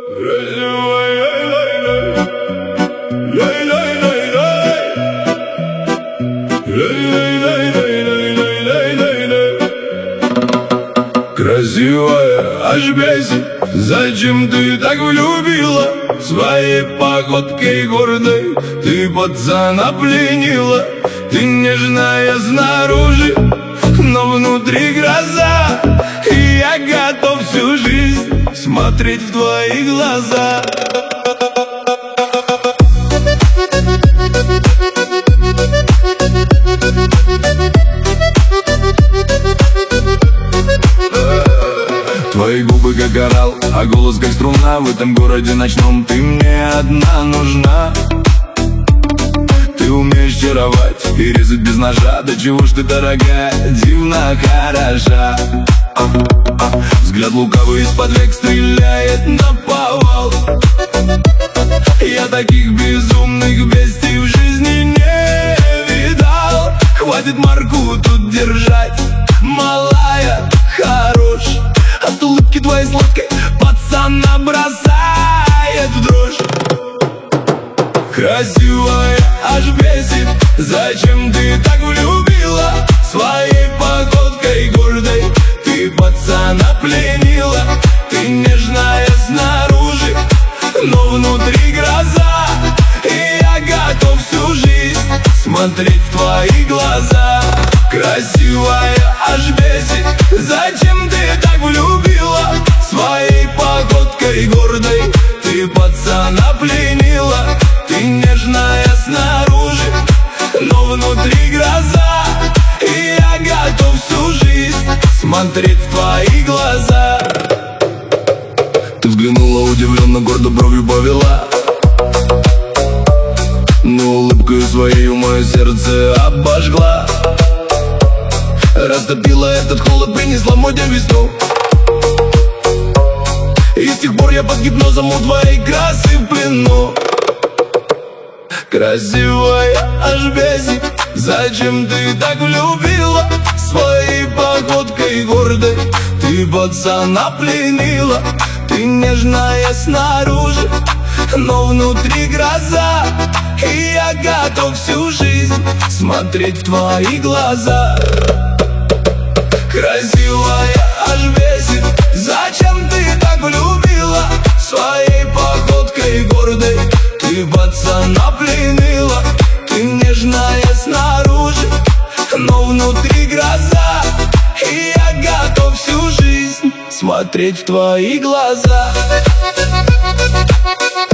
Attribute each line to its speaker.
Speaker 1: Красивая, аж бесит, зачем ты так влюбила? Своей походкой гордой ты пацана пленила. Ты нежная снаружи, но внутри гроза. И я готов всю жизнь смотреть в твои глаза. Твои губы как коралл, а голос как струна. В этом городе ночном ты мне одна нужна. Ты умеешь чаровать и резать без ножа. Да чего ж ты, дорогая, дивно хороша. Взгляд лукавый из-под век стреляет наповал. Я таких безумных бестий в жизни не видал. Хватит марку тут держать, малая, хорош. От улыбки твоей сладкой пацана бросает в дрожь. Красивая, аж бесит, зачем ты так влюбила? Своей походкой гордой ты пацана пленила. Ты нежная снаружи, но внутри гроза. И я готов всю жизнь смотреть в твои глаза. Красивая, аж бесит, зачем ты так влюбила? Своей походкой гордой ты пацана пленила. Ты нежная снаружи, но внутри гроза. И я готов всю жизнь смотреть в твои глаза. Ты взглянула удивленно, гордо бровью повела, но улыбкой своей мое сердце обожгла. Растопила этот холод, принесла мой день весну. И с тех пор я под гипнозом у твоей красы в плену. Красивая, аж бесит, зачем ты так влюбила? Своей походкой гордой ты пацана пленила. Ты нежная снаружи, но внутри гроза. И я готов всю жизнь смотреть в твои глаза. Красивая, аж бесит, зачем ты так влюбила? Своей походкой гордой ты пацана пленила. Ты нежная снаружи, но внутри гроза. И я готов всю жизнь смотреть в твои глаза.